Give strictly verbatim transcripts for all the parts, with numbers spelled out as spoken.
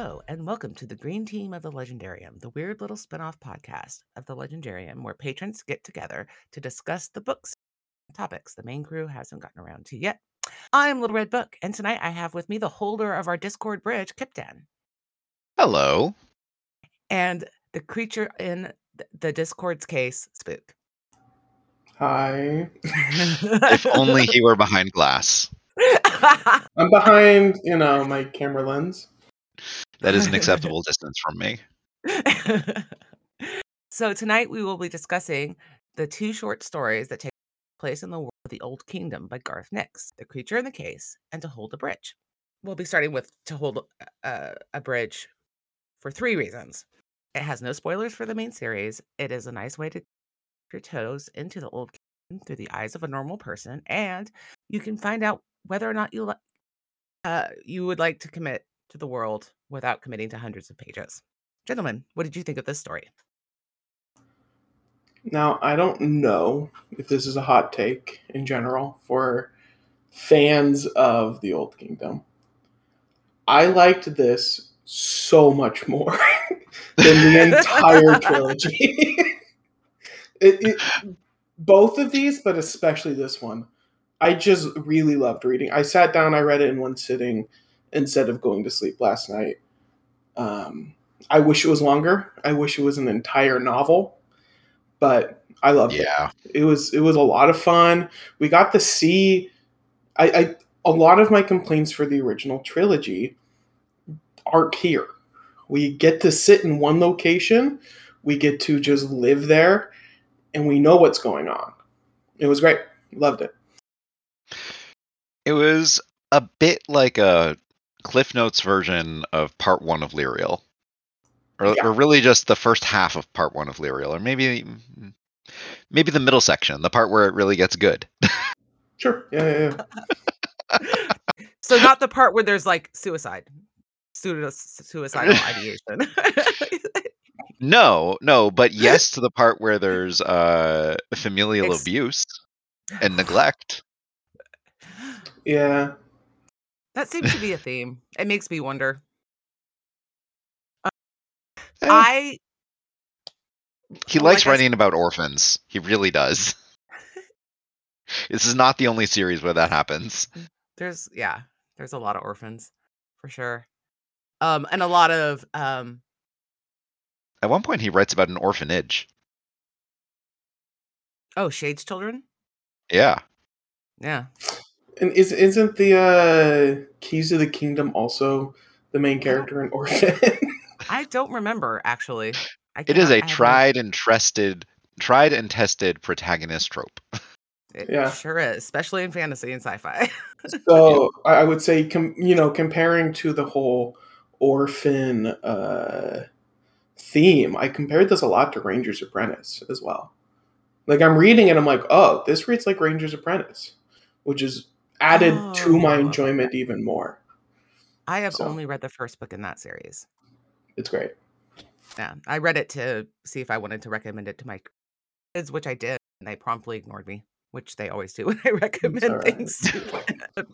Hello, and welcome to the Green Team of the Legendarium, the weird little spin-off podcast of the Legendarium where patrons get together to discuss the books and topics the main crew hasn't gotten around to yet. I'm Little Red Book, and tonight I have with me the holder of our Discord bridge, Kipdan, Hello. and the creature in th- the Discord's case, Spook. Hi. If only he were behind glass. I'm behind, you know, my camera lens. That is an acceptable distance from me. So tonight we will be discussing the two short stories that take place in the world of the Old Kingdom by Garth Nix, The Creature in the Case and To Hold a Bridge. We'll be starting with To Hold a, a Bridge for three reasons. It has no spoilers for the main series. It is a nice way to dip your toes into the Old Kingdom through the eyes of a normal person, and you can find out whether or not you li- uh, you would like to commit to the world without committing to hundreds of pages. Gentlemen, what did you think of this story? Now, I don't know if this is a hot take in general for fans of the Old Kingdom. I liked this so much more than the entire trilogy. it, it, both of these, but especially this one, I just really loved reading. I sat down, I read it in one sitting instead of going to sleep last night. Um, I wish it was longer. I wish it was an entire novel. But I loved Yeah. it. It was it was a lot of fun. We got to see I, I a lot of my complaints for the original trilogy aren't here. We get to sit in one location, we get to just live there, and we know what's going on. It was great. Loved it. It was a bit like a Cliff Notes version of part one of Lyriel. Or, Yeah. or really just the first half of part one of Lyriel. Or maybe maybe the middle section, the part where it really gets good. Sure. Yeah, yeah, yeah. So not the part where there's like suicide. Pseudo- suicidal ideation. No, no, but yes to the part where there's uh, familial Ex- abuse and neglect. Yeah. That seems to be a theme. It makes me wonder. Uh, Eh, I he like likes I s- writing about orphans. He really does. This is not the only series where that happens. there's yeah, there's a lot of orphans for sure. Um, and a lot of um. At one point, he writes about an orphanage. Oh, Shade's children. Yeah. Yeah. And is isn't the uh, Keys to the Kingdom also the main character in Orphan? I don't remember actually. I It is cannot, a I haven't- tried and trusted, tried and tested protagonist trope. It Yeah. sure is, especially in fantasy and sci-fi. So I I would say, com- you know, comparing to the whole orphan uh, theme, I compared this a lot to Ranger's Apprentice as well. Like I'm reading it, I'm like, oh, this reads like Ranger's Apprentice, which is added to my Oh. enjoyment even more. I have So. only read the first book in that series. It's great. Yeah, I read it to see if I wanted to recommend it to my kids, which I did, and they promptly ignored me, which they always do when I recommend all right. things to them.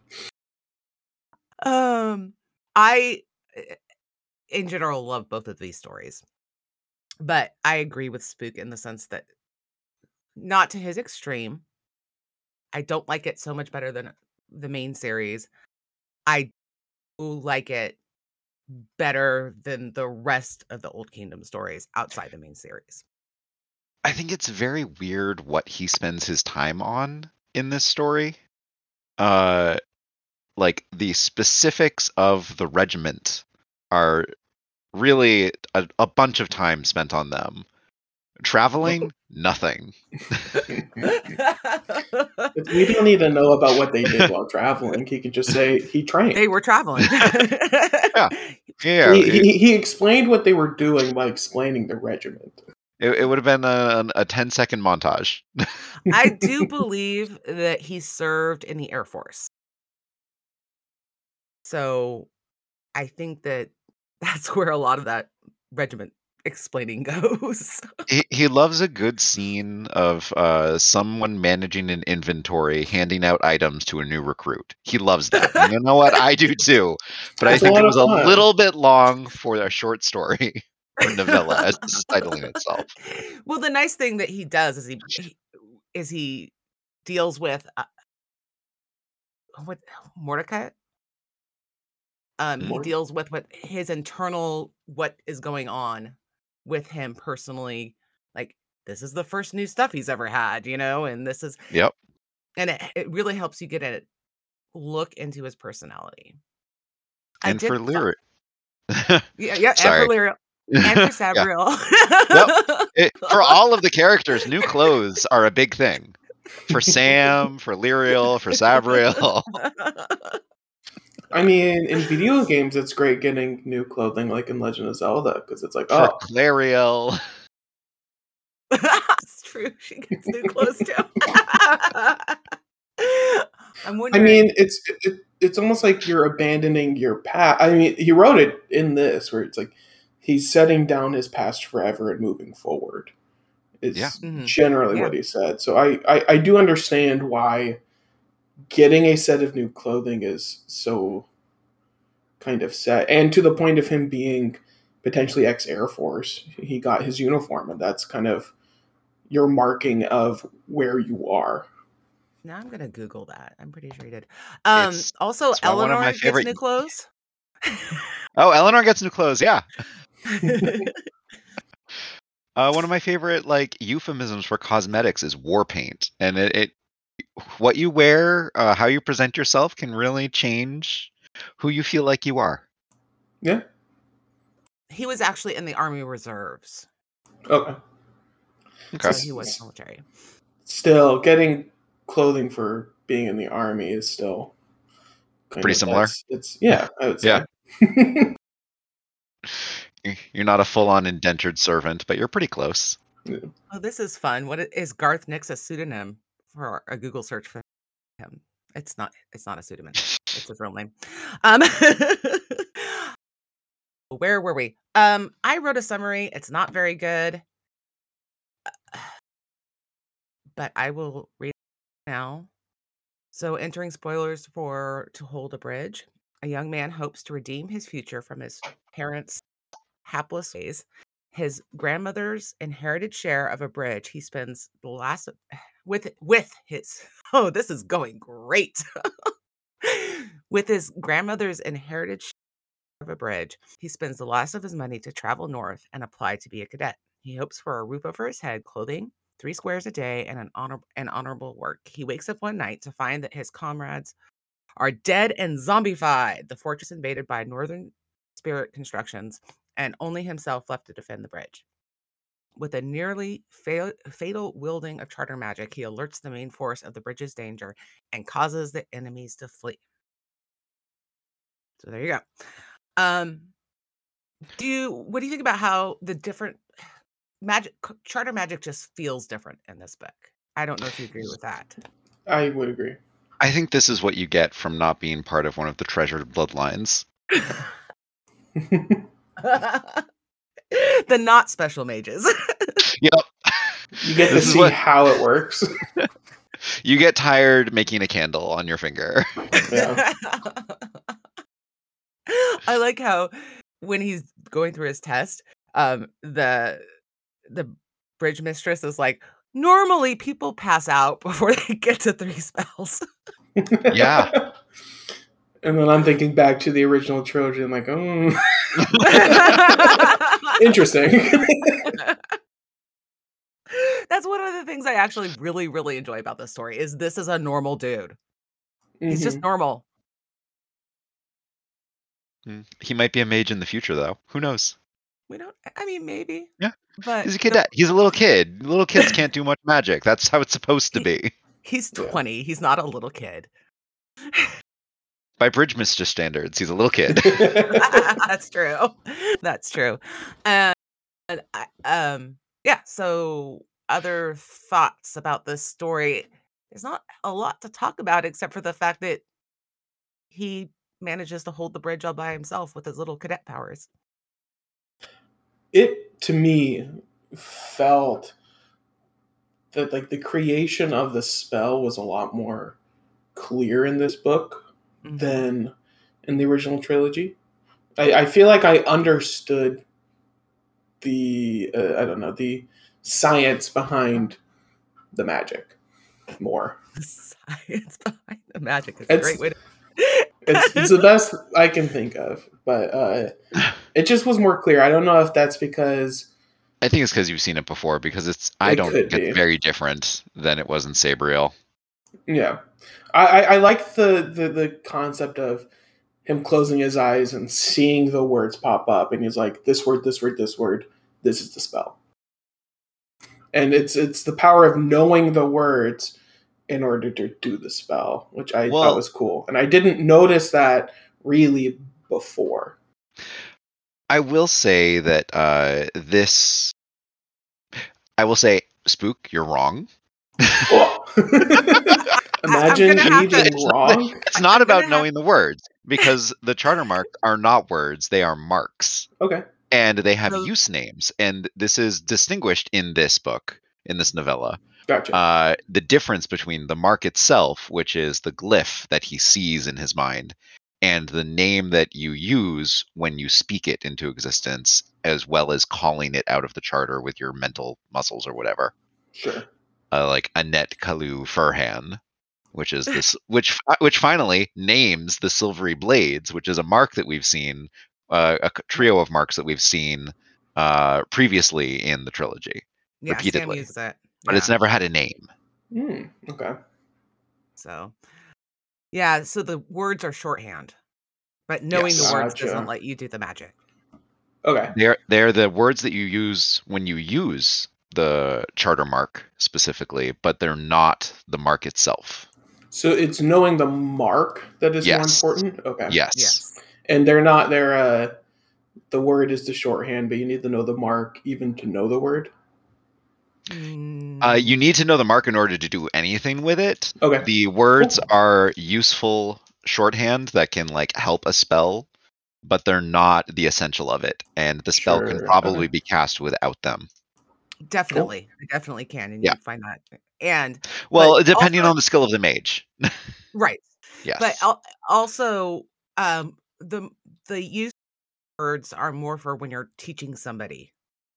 Um, I, eh, in general, love both of these stories, but I agree with Spook in the sense that, not to his extreme, I don't like it so much better than the main series. I do like it better than the rest of the Old Kingdom stories outside the main series. I think it's very weird what he spends his time on in this story. Uh, like the specifics of the regiment are really a, a bunch of time spent on them. Traveling, nothing. We don't need to know about what they did while traveling. He could just say he trained. They were traveling. Yeah, yeah. He, It, he, he explained what they were doing by explaining the regiment. it, it would have been a, a ten second montage. I do believe that he served in the Air Force. So I think that that's where a lot of that regiment explaining goes. He he loves a good scene of uh, someone managing an inventory, handing out items to a new recruit. He loves that. And you know what? I do too. But I It's a think it lot of was a fun. little bit long for a short story or novella, as this is titling itself. Well, the nice thing that he does is he, he is he deals with uh, what Mordecai. Um, he Mm. Mor- deals with what his internal what is going on with him personally. Like this is the first new stuff he's ever had, you know, and this is Yep. and it, it really helps you get a look into his personality. I And for did fi- lyric. yeah, yeah, and for Sorry. Lyra and for Yeah. Sabriel. Yep. It, for all of the characters, new clothes are a big thing. For Sam, for Lyriel, for Sabriel. I mean, in video games, it's great getting new clothing, like in Legend of Zelda, because it's like, For oh, Clariel. It's true. She gets new clothes too. I'm I wondering. mean, it's it, it's almost like you're abandoning your past. I mean, he wrote it in this where it's like he's setting down his past forever and moving forward. Is Yeah. Mhm. generally Yeah. what he said. So I, I I do understand why getting a set of new clothing is so kind of set, and to the point of him being potentially ex Air Force. He got his uniform, and that's kind of your marking of where you are. Now I'm gonna Google that. I'm pretty sure he did. Um. It's, Also, it's one one of Eleanor my gets favorite. new clothes. Oh, Eleanor gets new clothes. Yeah. Uh, one of my favorite like euphemisms for cosmetics is war paint, and it, it what you wear, uh, how you present yourself, can really change who you feel like you are. Yeah. He was actually in the Army Reserves, Okay. Okay. so he was military. Still, getting clothing for being in the army is still kind Pretty of similar. that's it's yeah, I would Yeah. say. You're not a full-on indentured servant, but you're pretty close. Oh, this is fun. What i- is Garth Nix a pseudonym for a Google search for him? It's not. It's not a pseudonym. It's his real name. Um. Where were we? Um. I wrote a summary. It's not very good, but I will read it now. So, entering spoilers for To Hold a Bridge, a young man hopes to redeem his future from his parents' hapless ways. His grandmother's inherited share of a bridge, he spends the last with with his oh, this is going great. With his grandmother's inherited share of a bridge, he spends the last of his money to travel north and apply to be a cadet. He hopes for a roof over his head, clothing, three squares a day, and an honor and honorable work. He wakes up one night to find that his comrades are dead and zombified. The fortress invaded by Northern Spirit constructions, and only himself left to defend the bridge. With a nearly fa- fatal wielding of charter magic, he alerts the main force of the bridge's danger and causes the enemies to flee. So there you go. Um, do you what do you think about how the different magic c- charter magic just feels different in this book? I don't know if you agree with that. I would agree. I think this is what you get from not being part of one of the treasured bloodlines. The not special mages. Yep. You get to This is see what- how it works. You get tired making a candle on your finger. Yeah. I like how when he's going through his test, um, the the bridge mistress is like, normally people pass out before they get to three spells. Yeah. And then I'm thinking back to the original trilogy. I'm like, oh, interesting. That's one of the things I actually really, really enjoy about this story is this is a normal dude. He's just Mhm. normal. Mm. He might be a mage in the future, though. Who knows? We don't I mean maybe. Yeah. But He's a the- cadet. He's a little kid. Little kids can't do much magic. That's how it's supposed to He- be. he's Yeah. twenty. He's not a little kid. By bridge mistress standards, he's a little kid. That's true. That's true. And I, um, yeah. So, other thoughts about this story? There's not a lot to talk about except for the fact that he manages to hold the bridge all by himself with his little cadet powers. it to me felt that like the creation of the spell was a lot more clear in this book Mhm. than in the original trilogy. I, I feel like I understood the uh, I don't know the science behind the magic more. The science behind the magic is a It's great way to. it's it's the best I can think of, but uh, it just was more clear. I don't know if that's because I think it's because you've seen it before. Because it's I It don't could think be. it's very different than it was in Sabriel. yeah, I I, I like the, the the concept of him closing his eyes and seeing the words pop up, and he's like, this word, this word, this word, this is the spell. And it's it's the power of knowing the words in order to do the spell, which I Well- thought was cool. And I didn't notice that really before. I will say that uh, this. I will say, Spook, you're wrong. Oh. Imagine gonna have me to- being wrong. It's not I'm gonna about have- knowing the words, because the charter marks are not words; they are marks, Okay. and they have So- use names. And this is distinguished in this book, in this novella. Gotcha. Uh, the difference between the mark itself, which is the glyph that he sees in his mind, and the name that you use when you speak it into existence, as well as calling it out of the charter with your mental muscles or whatever. Sure. Uh, like Annette Kalu Furhan, which is this, which which finally names the Silvery Blades, which is a mark that we've seen, uh, a c- trio of marks that we've seen uh, previously in the trilogy, Yeah, Sam repeatedly. uses it. but it's Yeah, never had a name. Hmm. Okay. so yeah, so the words are shorthand, but knowing Yes. the words Gotcha. doesn't let you do the magic. Okay. They're they're the words that you use when you use the charter mark specifically, but they're not the mark itself. So it's knowing the mark that is Yes. more important. Okay. Yes. Yes. And they're not. They're uh, the word is the shorthand, but you need to know the mark even to know the word. Mm, Uh, you need to know the mark in order to do anything with it. Okay. The words Cool. are useful shorthand that can like help a spell, but they're not the essential of it, and the spell can Sure, probably okay. be cast without them. definitely, I definitely can, and Yeah. you find that. And Well, But depending also- on the skill of the mage. right, Yes. but al- also um, the the use of words are more for when you're teaching somebody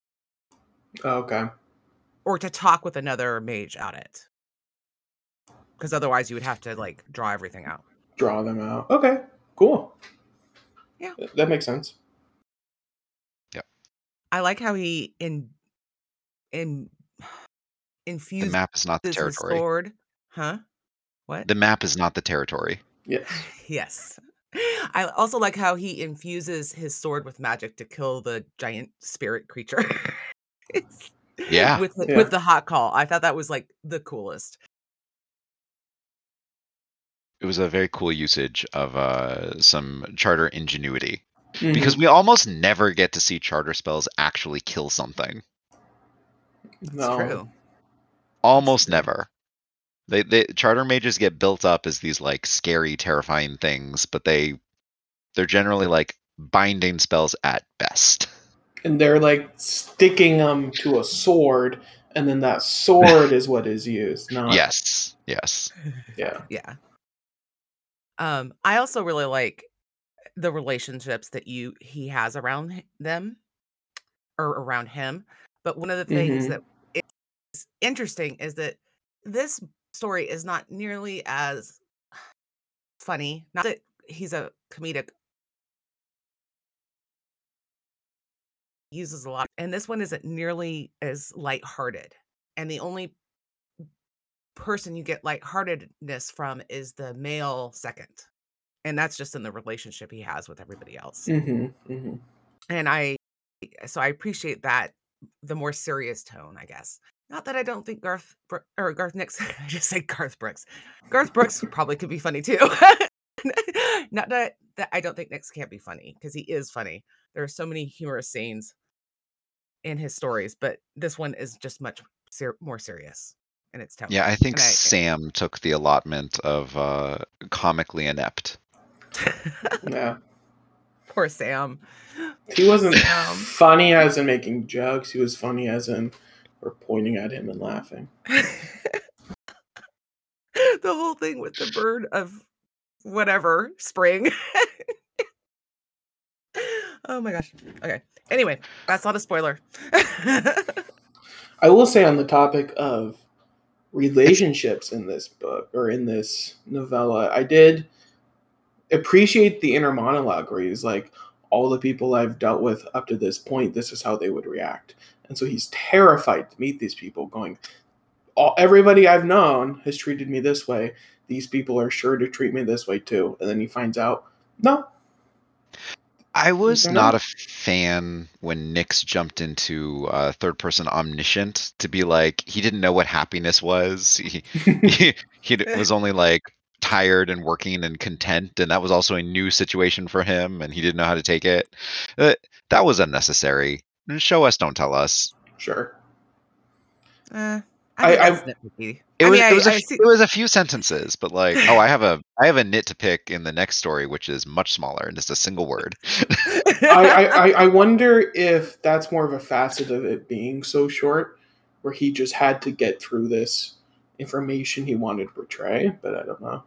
Okay. or to talk with another mage on it, because otherwise you would have to like draw everything out. Draw them out. Okay. Cool. Yeah. Th- That makes sense. I like how he in in the infuses map is not the his territory. sword, huh? What? The map is not the territory. Yes. Yes. I also like how he infuses his sword with magic to kill the giant spirit creature. It's- Yeah. With the, Yeah. with the hot call. I thought that was like the coolest. It was a very cool usage of uh, some charter ingenuity. Mhm. Because we almost never get to see charter spells actually kill something. It's no. true. Almost true. never. They, they charter mages get built up as these like scary, terrifying things, but they they're generally like binding spells at best. And they're like sticking them to a sword, and then that sword is what is used. Not. Yes. Yes. Yeah. Yeah. Um, I also really like the relationships that you he has around h- them or around him. But one of the things Mhm. that is interesting is that this story is not nearly as funny. Not that he's a comedic uses a lot, and this one isn't nearly as lighthearted. And the only person you get lightheartedness from is the male second, and that's just in the relationship he has with everybody else. Mhm. Mhm. And I, so I appreciate that the more serious tone, I guess. Not that I don't think Garth Bro- or Garth Nix. I just said Garth Brooks. Garth Brooks probably could be funny too. Not that that I don't think Nix can't be funny, because he is funny. There are so many humorous scenes in his stories, but this one is just much ser- more serious in its tone. Yeah, I think And I- Sam took the allotment of uh, comically inept. Yeah. Poor Sam. He wasn't Sam. funny as in making jokes. He was funny as in we're pointing at him and laughing. The whole thing with the bird of whatever spring. Oh my gosh. Okay. Anyway, that's not a spoiler. I will say on the topic of relationships in this book or in this novella, I did appreciate the inner monologue where he's like, all the people I've dealt with up to this point, this is how they would react. And so he's terrified to meet these people going, all, everybody I've known has treated me this way. These people are sure to treat me this way too. And then he finds out, no. I was not a fan when Nyx jumped into uh, third person omniscient to be like, he didn't know what happiness was. He, he, he was only like tired and working and content. And that was also a new situation for him. And he didn't know how to take it. Uh, that was unnecessary. Show us, don't tell us. Sure. Uh, I, I, I, It I was mean, it was I, a I f- see- it was a few sentences, but like, oh, I have a I have a nit to pick in the next story, which is much smaller and just a single word. I, I, I wonder if that's more of a facet of it being so short, where he just had to get through this information he wanted to portray, but I don't know.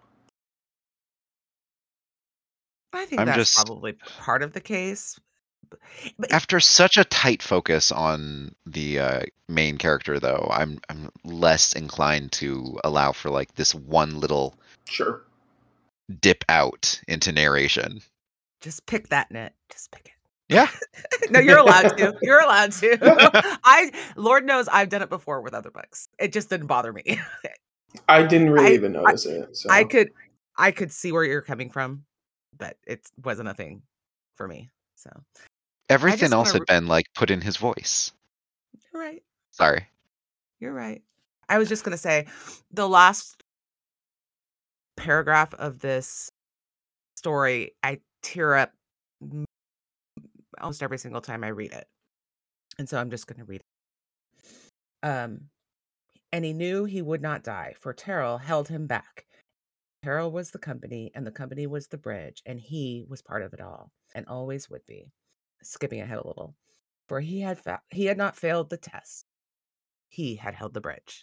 I think I'm that's just- probably part of the case. But, but After such a tight focus on the uh, main character, though, I'm I'm less inclined to allow for like this one little Sure. dip out into narration. just pick that nit. Just pick it. Yeah. No, you're allowed to. You're allowed to. I, Lord knows, I've done it before with other books. It just didn't bother me. I didn't really I- even notice it. So. I could, I could see where you're coming from, but it wasn't a thing for me. So Everything else wanna had re- been like put in his voice. you're right. Sorry. You're right. I was just gonna say the last paragraph of this story, I tear up m- almost every single time I read it. And so I'm just gonna read it. Um and he knew he would not die, for Terrell held him back. Terrell was the company, and the company was the bridge, and he was part of it all, and always would be. Skipping ahead a little. For he had fa- he had not failed the test. He had held the bridge.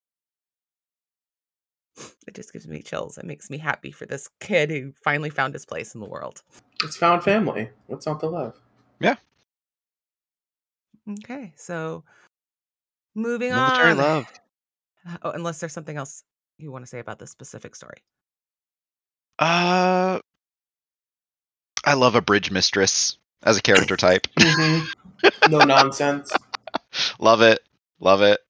It just gives me chills. It makes me happy for this kid who finally found his place in the world. It's found family. What's not to love? Okay, so moving Military on. love. Oh, unless there's something else you want to say about this specific story. Uh, I love a bridge mistress as a character type. Mhm. No nonsense. Love it. Love it.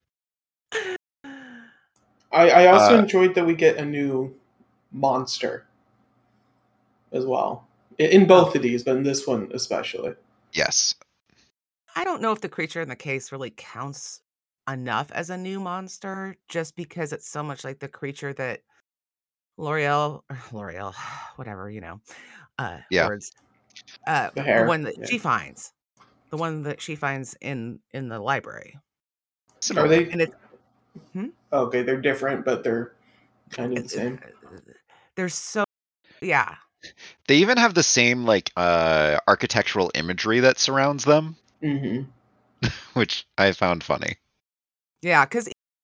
I, I also Uh, enjoyed that we get a new monster as well. In, in both of these, but in this one especially. Yes. I don't know if the creature in the case really counts enough as a new monster, just because it's so much like the creature that L'Oreal, or L'Oreal, whatever, you know, uh, Yeah. words, uh, The the hair, one that yeah. she finds, the one that she finds in in the library, Similar. Are they? and it's Okay, they're different, but they're kind of the same. There's so, yeah, They even have the same like uh architectural imagery that surrounds them, hmm which I found funny. yeah, because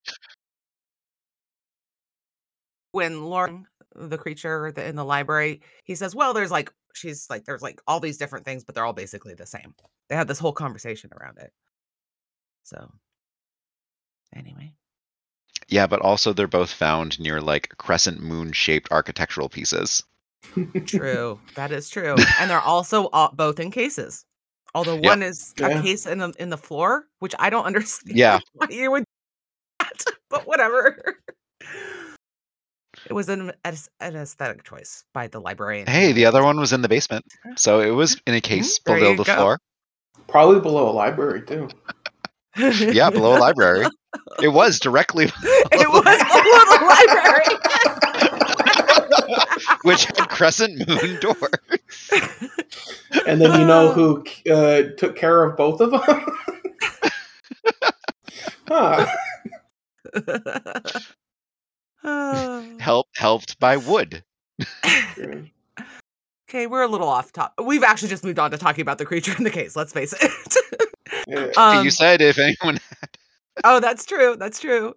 when Lauren, the creature that in the library, he says, well, there's like, she's like, there's like all these different things, but they're all basically the same. They have this whole conversation around it. So, anyway. Yeah, but also they're both found near like crescent moon shaped architectural pieces. True. That is true. And they're also all, both in cases. Although Yep. one is Yeah. a case in the in the floor, which I don't understand Yeah. why you would do that, but whatever. It was an, an aesthetic choice by the librarian. Hey, the other one was in the basement, so it was in a Mhm, case there below you the go. floor. Probably below a library too. Yeah, below a library. It was directly It was below the library. which had crescent moon door. And then you know who uh, took care of both of them? Huh. Oh. Help helped by wood. Okay, we're a little off top. We've actually just moved on to talking about the creature in the case. Let's face it. Yeah. Um, you said if anyone had. oh, that's true. That's true.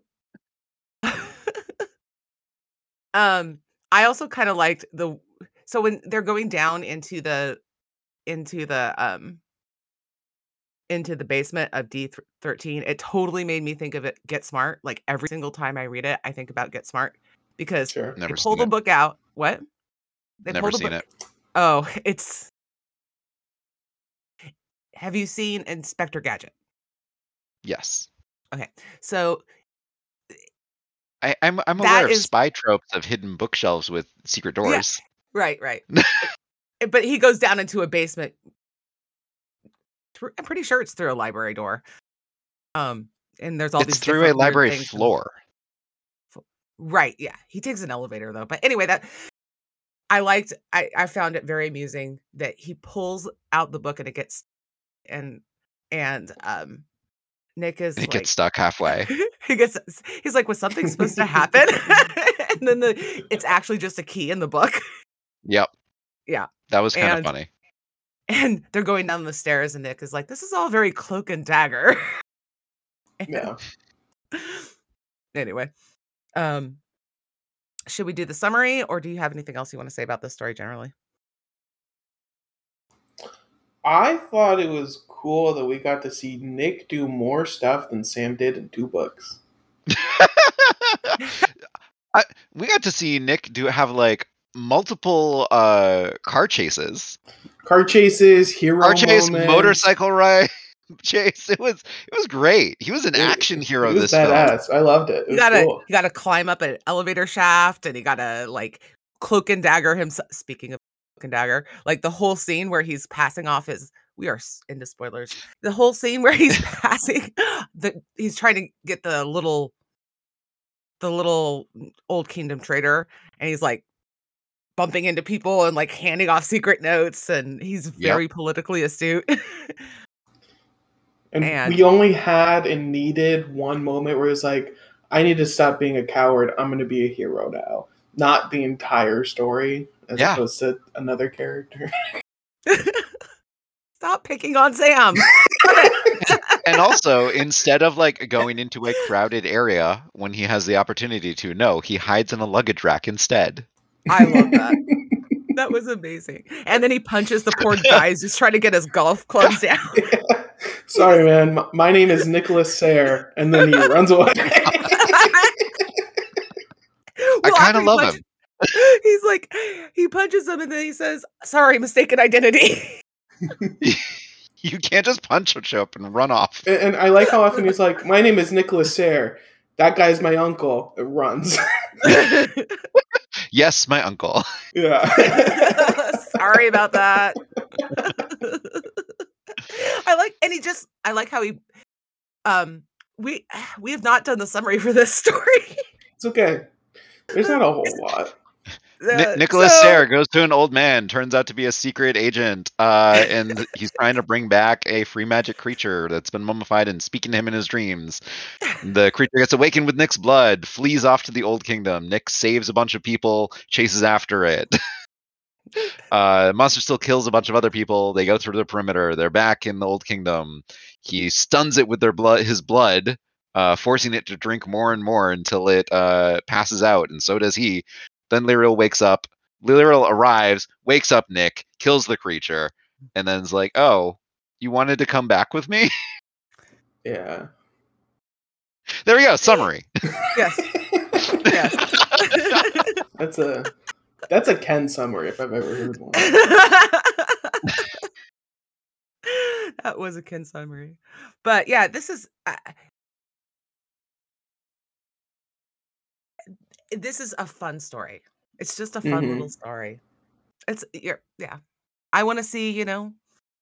um, I also kind of liked the so when they're going down into the into the um into the basement of D thirteen, it totally made me think of it Get Smart. Like every single time I read it, I think about Get Smart because Sure. they Never pull seen the it. book out. What? They Never pull the seen book. it. Oh, it's have you seen Inspector Gadget? Yes. Okay. So I, I'm I'm aware that of is spy tropes of hidden bookshelves with secret yeah, doors. right, right. Eh, But he goes down into a basement. through- I'm pretty sure it's through a library door. Um, and there's all It's these through a different weird library things. floor. Right, yeah. He takes an elevator though. But anyway, that I liked I I found it very amusing that he pulls out the book and it gets and and um Nick And is it gets like stuck halfway. he gets he's like, was something supposed to happen? And then the it's actually just a key in the book. Yep. Yeah. That was kind of And funny. and they're going down the stairs and Nick is like, this is all very Cloak and Dagger. And- Yeah. anyway. Um should we do the summary or do you have anything else you want to say about this story generally? I thought it was cool that we got to see Nick do more stuff than Sam did in two books. I, we got to see Nick do have like multiple uh car chases. Car chases, hero Car chase, moments. motorcycle ride chase. It was it was great. He was an It- action hero He was this film. badass. I loved it. It You was gotta cool. you gotta climb up an elevator shaft and you gotta like Cloak and Dagger himself. Speaking of Cloak and Dagger, like the whole scene where he's passing off his we are s- into spoilers. The whole scene where he's passing the he's trying to get the little the little Old Kingdom trader and he's like bumping into people and like handing off secret notes and he's very politically astute. And, And- we only had and needed one moment where it's like, I need to stop being a coward. I'm going to be a hero now. Not the entire story, as Yeah. opposed to another character. Stop picking on Sam. And also, instead of like going into a crowded area when he has the opportunity to, no, he hides in a luggage rack instead. I love that. That was amazing. And then he punches the poor guy who's just trying to get his golf clubs down. Sorry, man. My, my name is Nicholas Sayre. And then he runs away. Well, I kind after of he love punch- him. He's like, he punches him and then he says, sorry, mistaken identity. You can't just punch a up and run off. and, and I like how often he's like, my name is Nicholas Sayre. That guy's my uncle. It runs. Yes, my uncle. Yeah. Sorry about that. I like, and he just, I like how he, um, we we have not done the summary for this story. It's okay. There's not a whole lot. Ni- Uh, Nicholas so- Sayre goes to an old man, turns out to be a secret agent, uh, and he's trying to bring back a free magic creature that's been mummified and speaking to him in his dreams. The creature gets awakened with Nick's blood, flees off to the Old Kingdom. Nick saves a bunch of people, chases after it. uh, monster still kills a bunch of other people. They go through the perimeter. They're back in the Old Kingdom. He stuns it with their blood, his blood, uh, forcing it to drink more and more until it uh, passes out, and so does he. Then Lyriel wakes up. Lyriel arrives, wakes up Nick, kills the creature, and then's like, "Oh, you wanted to come back with me?" Yeah. There we go. Summary. Yes. Yes. That's a that's a Ken summary if I've ever heard one. That was a Ken summary. But yeah, this is uh, this is a fun story. It's just a fun Mhm. little story. It's you're, yeah. I want to see, you know,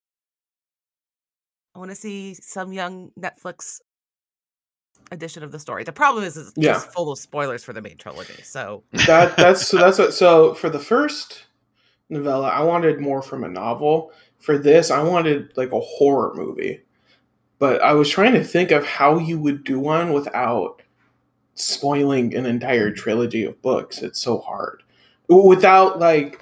I want to see some young Netflix edition of the story. The problem is it's Yeah. just full of spoilers for the main trilogy. So That that's so that's what so for the first novella, I wanted more from a novel. For this, I wanted like a horror movie. But I was trying to think of how you would do one without spoiling an entire trilogy of books. It's so hard. Without like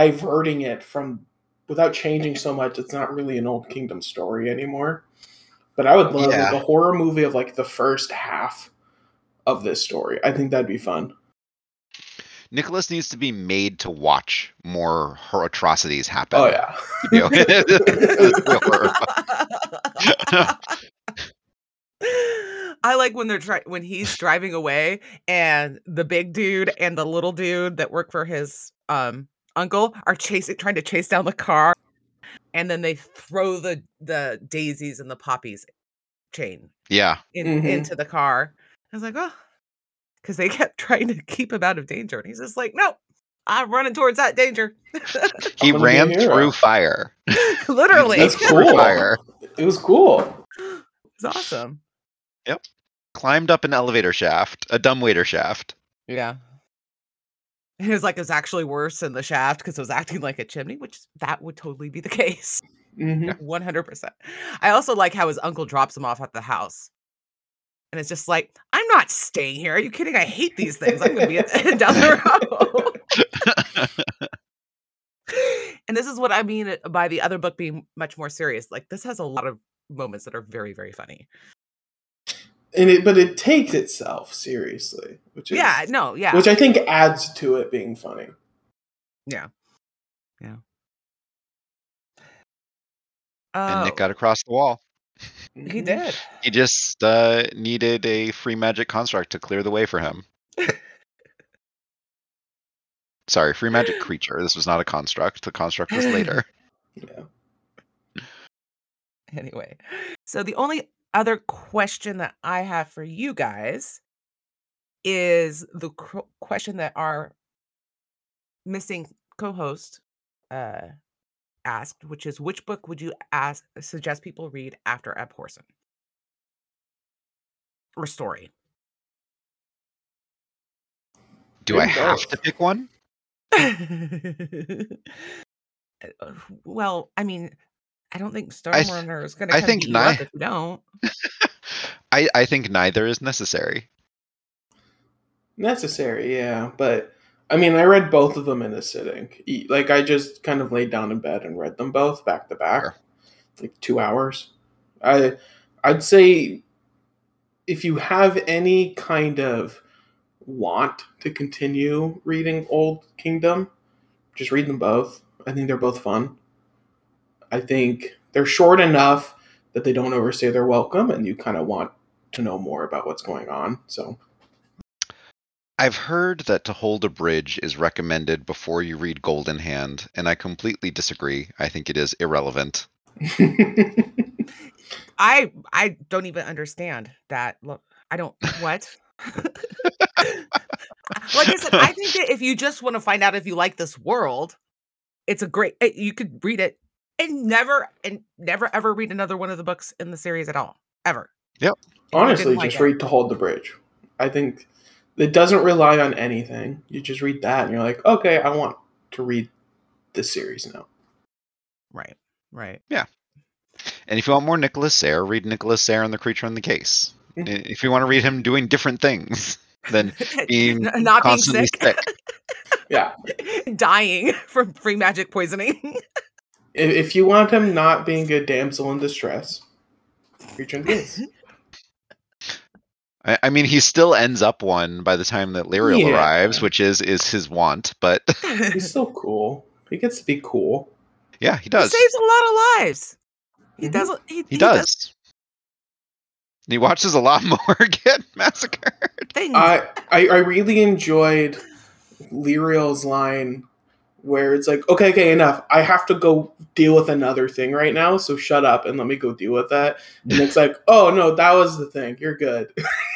diverting it from without changing so much, it's not really an Old Kingdom story anymore. But I would love Yeah. like a horror movie of like the first half of this story. I think that'd be fun. Nicholas needs to be made to watch more her atrocities happen. Oh yeah. To be able- this is horrifying. I like when they're try- when he's driving away and the big dude and the little dude that work for his um uncle are chasing trying to chase down the car, and then they throw the the daisies and the poppies chain Yeah. in, Mhm. into the car. I was like, oh, because they kept trying to keep him out of danger, and he's just like, no, I'm running towards that danger. He I'm gonna be a ran hero. through fire. Literally, That's He through cool. fire. It was cool. it's awesome. Climbed up an elevator shaft, a dumbwaiter shaft. Yeah. It was like, it's actually worse than the shaft because it was acting like a chimney, which that would totally be the case. hmm Yeah. one hundred percent. I also like how his uncle drops him off at the house. And it's just like, I'm not staying here. Are you kidding? I hate these things. I'm going to be at- down the road. And this is what I mean by the other book being much more serious. Like, this has a lot of moments that are very, very funny. And it, but it takes itself seriously, which is Yeah, no, yeah. which I think adds to it being funny. yeah. Yeah. And Nick Oh, got across the wall. he Mhm. did. He just uh, needed a free magic construct to clear the way for him. Sorry, free magic creature. This was not a construct. The construct was later. Yeah. Anyway, so the only other question that I have for you guys is the cr- question that our missing co-host uh, asked, which is, which book would you ask suggest people read after Abhorsen? Or story? Do I Maybe have both. to pick one? Uh, well, I mean, I don't think I th- Stormrunner is going to I come think beat you up ni- if you don't. I, I think neither is necessary. Necessary, yeah. But I mean, I read both of them in a sitting. E- Like I just kind of laid down in bed and read them both back to back, Sure. like two hours. I I'd say if you have any kind of want to continue reading Old Kingdom, just read them both. I think they're both fun. I think they're short enough that they don't overstay their welcome, and you kind of want to know more about what's going on. So I've heard that To Hold a Bridge is recommended before you read Golden Hand, and I completely disagree. I think it is irrelevant. I I don't even understand that. Look, I don't what. Like I said, I think that if you just want to find out if you like this world, it's a great. eh, You could read it and never and never ever read another one of the books in the series at all, ever. Yep. If you Honestly, didn't like just it. read To Hold the Bridge. I think it doesn't rely on anything. You just read that, and you're like, okay, I want to read this series now. Right, right. And if you want more Nicholas Sayre, read Nicholas Sayre and The Creature in the Case. Mhm. I- If you want to read him doing different things than being N- not being constantly sick, sick. Yeah. dying from free magic poisoning. If, if you want him not being a damsel in distress, Creature in the Case. I, I mean, he still ends up one by the time that Lyriel Yeah. arrives, which is is his want. But He's so cool. He gets to be cool. yeah, he He does. saves a lot of lives. He Mhm. does. He, He he does. He watches a lot more get massacred. things. I, I I really enjoyed Lyriel's line where it's like, okay, okay, enough. I have to go deal with another thing right now, so shut up and let me go deal with that. And it's like, oh no, that was the thing. You're good.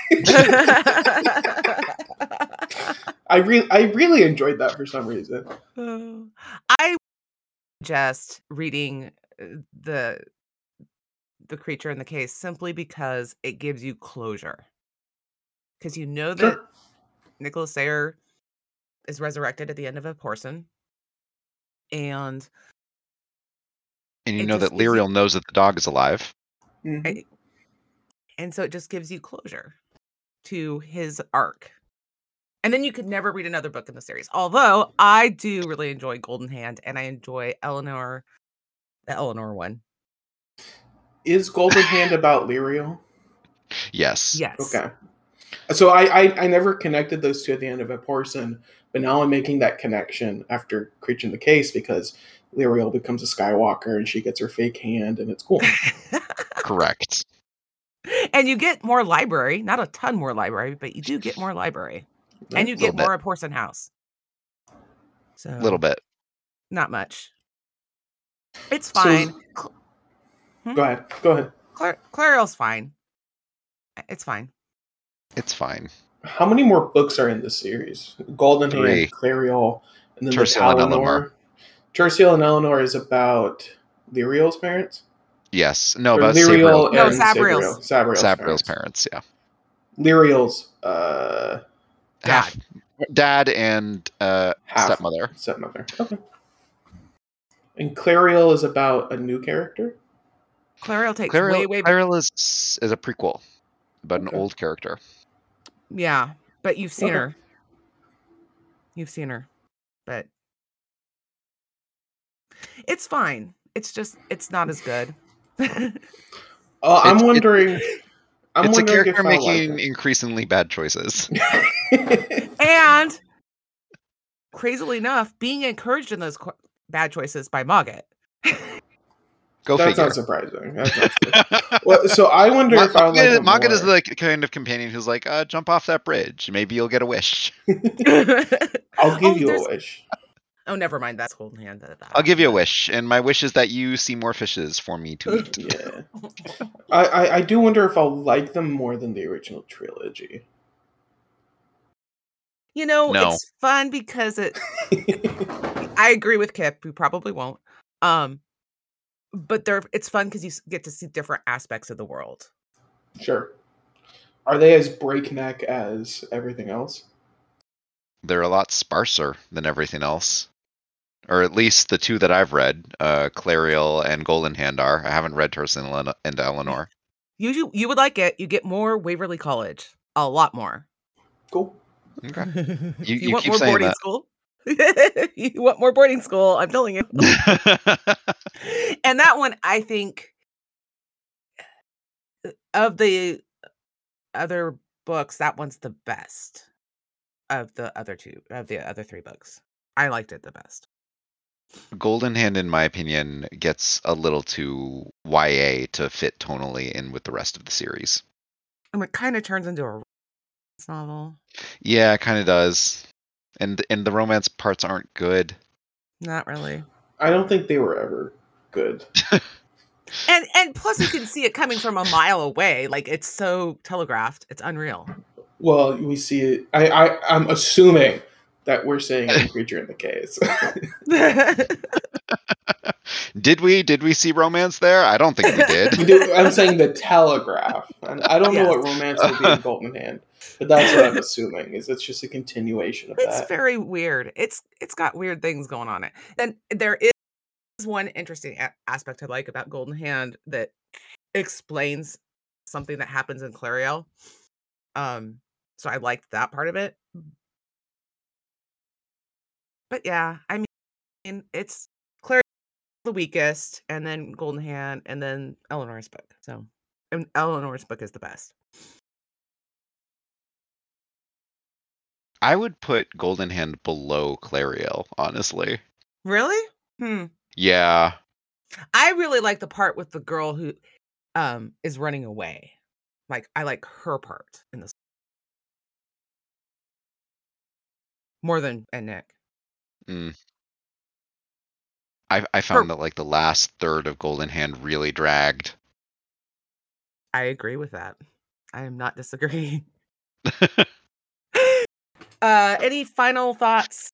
I really I really enjoyed that for some reason. Oh. I just reading uh, the the creature in the case simply because it gives you closure. Because you know that Sure. Nicholas Sayre is resurrected at the end of a portion, and And you it know that just gives you, Lyriel knows that the dog is alive. Mhm. I- and so it just gives you closure to his arc. And then you could never read another book in the series. Although I do really enjoy Golden Hand, and I enjoy Eleanor, the Eleanor one. Is Golden Hand about Lyriel? Yes. Yes. Okay. So I, I I never connected those two at the end of a portion, but now I'm making that connection after Creature in the Case because Lyriel becomes a Skywalker and she gets her fake hand and it's cool. Correct. And you get more library, not a ton more library, but you do get more library. And you Little get more bit. of Horse and House. So A little bit. not much. It's So- fine. Cl- Go ahead. Go ahead. Clar- Clariel's fine. It's fine. It's fine. How many more books are in this series? Golden Three. Hand, Clariel, and then Terciel the and Eleanor. Terciel and Eleanor is about Lyriel's parents? Yes. No, Or about Lyriel Sabriel's No, and parents. Sabriel's. Sabriel. Sabriel's, Sabriel's parents. parents, yeah. Lyriel's uh, Dad. Half, dad and uh, half stepmother. Stepmother. Okay. And Clariel is about a new character? Clariel takes Clariel, way, way. Clariel is, is a prequel about Okay. an old character. Yeah, but you've seen Okay. her. You've seen her, but it's fine. It's just it's not as good. Uh, I'm It's- it- wondering. I'm it's a wondering character if I'll making like increasingly bad choices. it. And crazily enough, being encouraged in those qu- bad choices by Mogget. Go That's figure. not surprising. That's not well, so I wonder if I would like Mogget it Mogget is more. the kind of companion who's like, uh, jump off that bridge. Maybe you'll get a wish. I'll give Oh, you there's- a wish. Oh, never mind. That's Golden Hand. That- that I'll give you a happened. wish, and my wish is that you see more fishes for me to eat. Yeah. I, I, I do wonder if I'll like them more than the original trilogy. You know, No. it's fun because it. I agree with Kip. We probably won't. Um, but they're it's fun because you s- get to see different aspects of the world. Sure. Are they as breakneck as everything else? They're a lot sparser than everything else. Or at least the two that I've read, uh, Clariel and Golden Hand are. I haven't read Terciel and- and Eleanor. You, you you would like it. You get more Waverly College, a lot more. Cool. Okay. If You- you, you want keep more saying boarding that. school. You want more boarding school. I'm telling you. And that one, I think, of the other books, that one's the best of the other two, of the other three books. I liked it the best. Golden Hand, in my opinion, gets a little too Y A to fit tonally in with the rest of the series. And it kind of turns into a romance novel. Yeah, it kind of does. And and the romance parts aren't good. Not really. I don't think they were ever good. And and plus you can see it coming from a mile away. Like it's so telegraphed. It's unreal. Well, we see it. I, I, I'm assuming that we're saying in Creature in the Case. Did we? Did we see romance there? I don't think we We did. do- I'm saying the telegraph. And I don't know Yes. what romance would be in Golden Hand, but that's what I'm assuming. Is it's just a continuation of It's that. very weird. It's it's got weird things going on it. Then there is one interesting a- aspect I like about Golden Hand that explains something that happens in Clariel. Um, so I liked that part of it. But yeah, I mean, it's Clariel the weakest, and then Golden Hand, and then Eleanor's book. So, and Eleanor's book is the best. I would put Golden Hand below Clariel, honestly. Really? Hmm. Yeah. I really like the part with the girl who um is running away. Like I like her part in this more than and Nick. Mm. I I found that like the last third of Golden Hand really dragged. I agree with that. I am not disagreeing. Uh any final thoughts?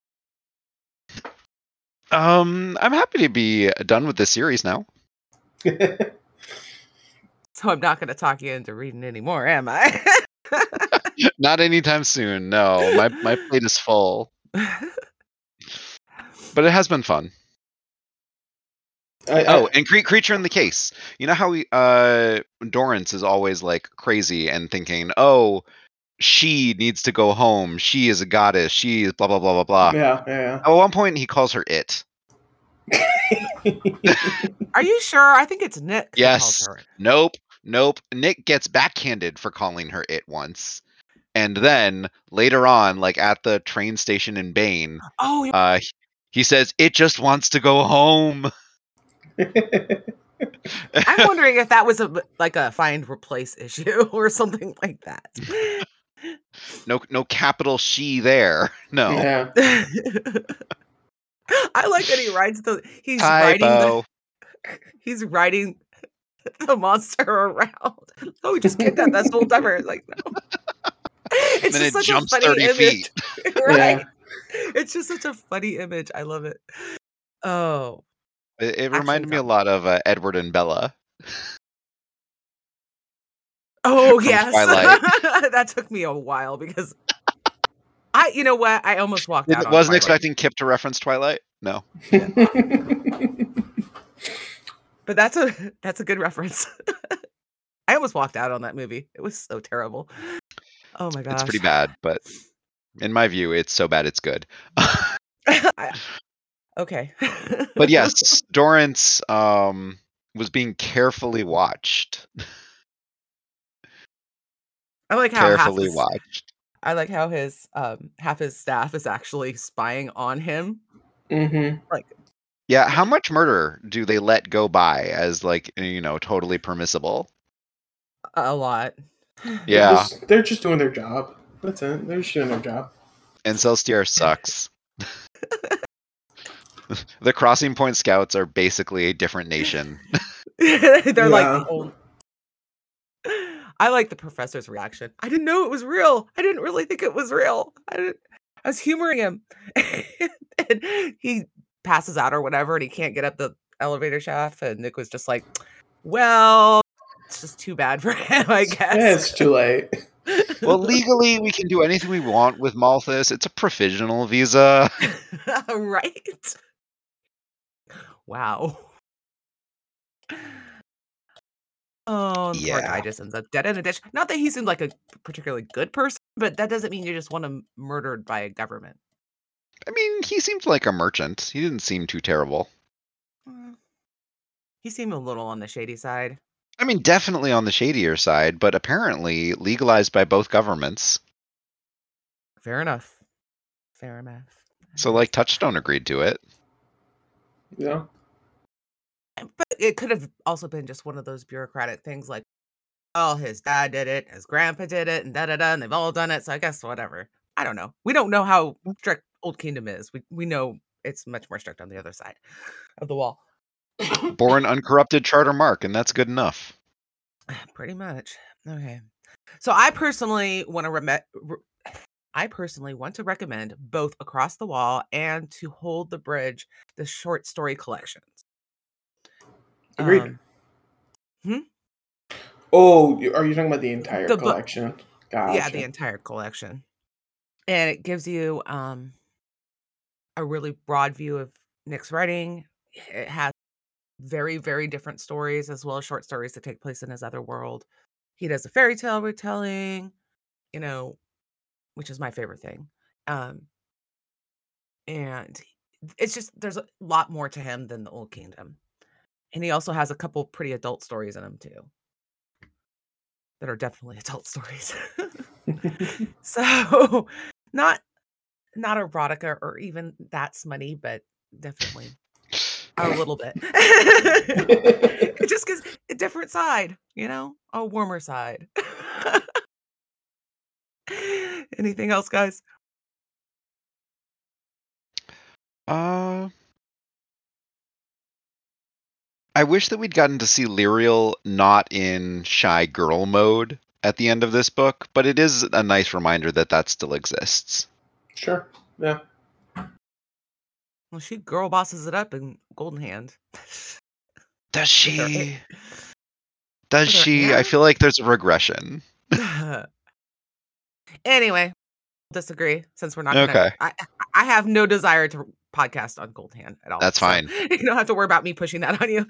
um, I'm happy to be done with this series now. So I'm not going to talk you into reading anymore, am I? Not anytime soon. No, my my plate is full, but it has been fun. I, Oh, I, and cre- Creature in the Case. You know how we, uh, Dorrance is always like crazy and thinking, oh, she needs to go home. She is a goddess. She is blah blah blah blah blah. yeah, yeah. At one point, he calls her it. Are you sure? I think it's Nick that calls Yes. her it. Nope. Nope. Nick gets backhanded for calling her it once. And then later on, like at the train station in Bane, Oh, yeah. uh, he says, "It just wants to go home." I'm wondering if that was a like a find replace issue or something like that. No, no capital she there. No. Yeah. I like that he rides the. He's riding the. Typo. He's riding the monster around. Oh, we just kidnapped that whole diver. Like no. It's Then just it such a jumps funny thirty image, feet. right? Yeah. It's just such a funny image. I love it. Oh, It, it action reminded me a done. lot of uh, Edward and Bella Oh from yes, Twilight. that took me a while because I, you know what, I almost walked out Didn't, on wasn't Twilight. expecting Kip to reference Twilight. No. But that's a that's a good reference. I almost walked out on that movie. It was so terrible. Oh my It's pretty gosh. bad, but in my view, it's so bad it's good. I- okay. But yes, Dorrance um, was being carefully watched. I like how half Carefully his, watched. I like how his um half his staff is actually spying on him. hmm Like Yeah, how much murder do they let go by as like, you know, totally permissible? a lot. They're Yeah, just, they're just doing their job. That's it. They're just doing their job. and Celestier sucks. The Crossing Point Scouts are basically a different nation. They're like the Yeah. old. I like the professor's reaction. I didn't know it was real. I didn't really think it was real. I didn't. I was humoring him, and he passes out or whatever, and he can't get up the elevator shaft. And Nick was just like, "Well, it's just too bad for him, I Yeah, guess." it's too late. Well, legally, we can do anything we want with Malthus. It's a provisional visa. Right? Wow. Oh, and the poor guy Yeah. just ends up dead in a ditch. Not that he seemed like a particularly good person, but that doesn't mean you just want him murdered by a government. I mean, he seemed like a merchant. He didn't seem too terrible. Uh, He seemed a little on the shady side. I mean, definitely on the shadier side, but apparently legalized by both governments. Fair enough. Fair enough. So, like, Touchstone agreed to it. Yeah. But it could have also been just one of those bureaucratic things like, oh, his dad did it, his grandpa did it, and da da da, and they've all done it. So I guess whatever. I don't know. We don't know how strict Old Kingdom is. We we know it's much more strict on the other side of the wall. Born uncorrupted charter mark, and that's good enough. Pretty much. Okay. So I personally want to rem- re- I personally want to recommend both Across the Wall and To Hold the Bridge, the short story collections. Agreed. Um, hmm? Oh, you- are you talking about the entire The book. collection? Gotcha. Yeah, the entire collection. And it gives you um a really broad view of Nick's writing. It has very, very different stories as well as short stories that take place in his other world. He does a fairy tale retelling, you know, which is my favorite thing. Um, and it's just there's a lot more to him than the Old Kingdom. And he also has a couple pretty adult stories in him too. That are definitely adult stories. So not not erotica or even that smutty, but definitely a little bit. It just gives a different side, you know, a warmer side. Anything else, guys? Uh, I wish that we'd gotten to see Lyriel not in shy girl mode at the end of this book, but it is a nice reminder that that still exists. Sure. Yeah. Well, she girl bosses it up in Golden Hand. Does With her she? ha- Does with her she? I hand? feel like there's a regression. Anyway, disagree since we're not gonna. Okay. I I have no desire to podcast on Gold Hand at all. That's so fine. You don't have to worry about me pushing that on you.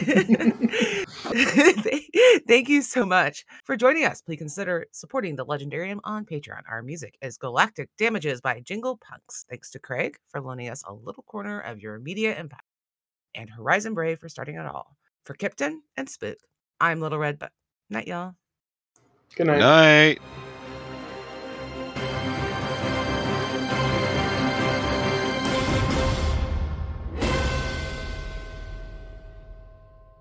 Thank you so much for joining us. Please consider supporting the Legendarium on Patreon. Our music is Galactic Damages by Jingle Punks. Thanks to Craig for loaning us a little corner of your media empire. and Horizon Brave for starting it all. For Kipton and Spook, I'm Little Red Book. Night, y'all. Good night. Night.